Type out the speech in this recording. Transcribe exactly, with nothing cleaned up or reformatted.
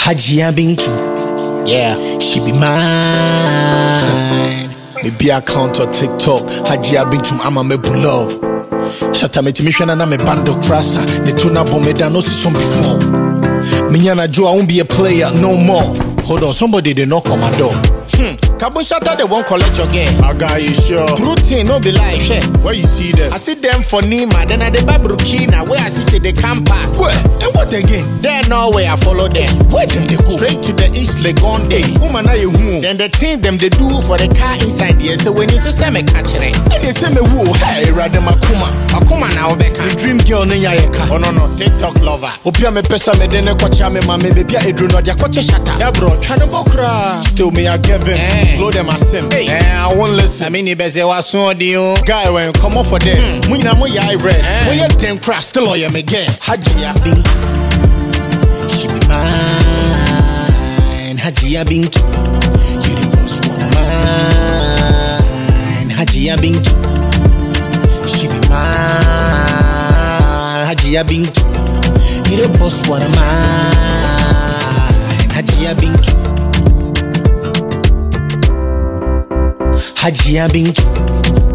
Hajia Bintu, yeah, she be mine. Maybe account or TikTok, Hajia Bintu, I'm a me love. Shata me timishana na me bando crassa. Ne tuna bomeda no see some before. Minyana Joe, I won't be a player no more. Hold on, somebody they knock on my door. Hmm. Kabun Shatta, they won't collect your game. My guy, you sure? True thing, no be lie, shit. Where you see them? I see them for Nima, then I the Babrukina, where I see say they can't pass. Where? And what again? There no way I follow them. Where them they go? Straight to the East Legonde. Woman, I you who? Then the thing them they do for the car inside here. So when you say me catch it, and you say me woo, hey, rather Makuma. Makuma now, Becca. The dream girl, Nayaka. Oh no, no, TikTok lover. Opia me pesa me dene kwa chame, mame, baby, I do not ya koche shata. Yeah, bro, Chanabokra. Still me, I give him. Hey. Blow them a sim. Hey, yeah, I won't listen. I mean, you better was so deal. Guy, when come off for them. Muna moya I read. When you ten crash, still I am again. Hajia Bintu, she be mine. Hajia Bintu, you the boss one mine. Hajia Bintu, she be mine. Hajia Bintu, you the boss one mine. Hajia Bintu. Hajia Bintu.